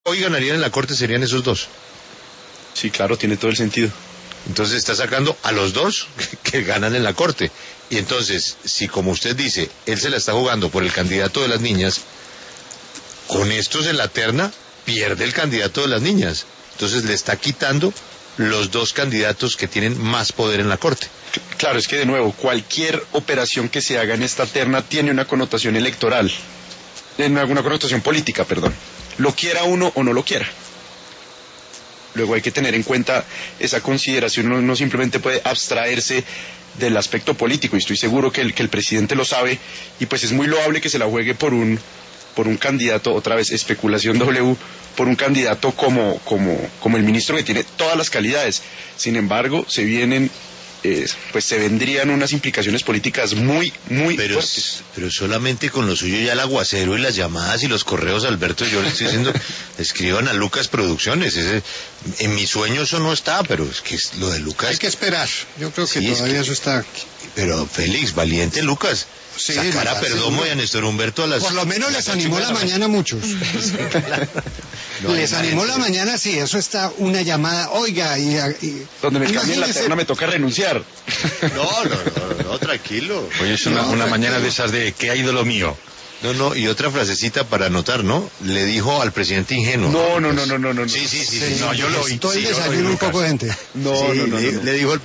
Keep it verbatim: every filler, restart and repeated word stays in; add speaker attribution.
Speaker 1: hoy ganarían en la Corte serían esos dos.
Speaker 2: Sí, claro, tiene todo el sentido.
Speaker 1: Entonces está sacando a los dos que ganan en la Corte. Y entonces, si como usted dice, él se la está jugando por el candidato de las niñas, con estos en la terna, pierde el candidato de las niñas. Entonces le está quitando los dos candidatos que tienen más poder en la Corte.
Speaker 2: Claro, es que de nuevo, cualquier operación que se haga en esta terna tiene una connotación electoral, tiene una connotación política, perdón. Lo quiera uno o no lo quiera. Luego hay que tener en cuenta esa consideración, uno no simplemente puede abstraerse del aspecto político, y estoy seguro que el, que el presidente lo sabe, y pues es muy loable que se la juegue por un por un candidato, otra vez especulación W, por un candidato como, como, como el ministro, que tiene todas las calidades. Sin embargo, se vienen, eh, pues se vendrían unas implicaciones políticas muy, muy
Speaker 1: pero,
Speaker 2: fuertes.
Speaker 1: Pero solamente con lo suyo ya el aguacero y las llamadas y los correos, Alberto, yo le estoy diciendo, escriban a Lucas Producciones. Ese, en mi sueño eso no está, pero es que es lo de Lucas.
Speaker 3: Hay que esperar, yo creo que
Speaker 1: sí,
Speaker 3: todavía
Speaker 1: que,
Speaker 3: eso está.
Speaker 1: Pero Félix, valiente Lucas.
Speaker 3: Sí,
Speaker 1: sacar
Speaker 3: no,
Speaker 1: a Perdomo
Speaker 3: sí,
Speaker 1: y a Néstor Humberto a las...
Speaker 3: Por lo menos les animó la mañana a muchos. No, les animó la mañana, sí, eso está una llamada, oiga, y... y
Speaker 2: donde me cambien la terna me toca renunciar.
Speaker 1: No, no, no, no, tranquilo.
Speaker 4: Oye, es una,
Speaker 3: No,
Speaker 4: una
Speaker 3: tranquilo.
Speaker 4: mañana de esas de ¿qué ha ido lo mío?
Speaker 1: No, no, y otra frasecita para anotar, ¿no? Le dijo al presidente ingenuo.
Speaker 2: No, no, no, no, no, no.
Speaker 1: Sí, sí, sí,
Speaker 3: Sí,
Speaker 1: sí. No, yo lo oí.
Speaker 3: Estoy
Speaker 1: sí, yo lo oí,
Speaker 3: desayuno un
Speaker 1: Lucas.
Speaker 3: poco gente.
Speaker 2: No,
Speaker 1: Sí,
Speaker 2: no, no,
Speaker 1: le,
Speaker 2: no.
Speaker 1: le dijo al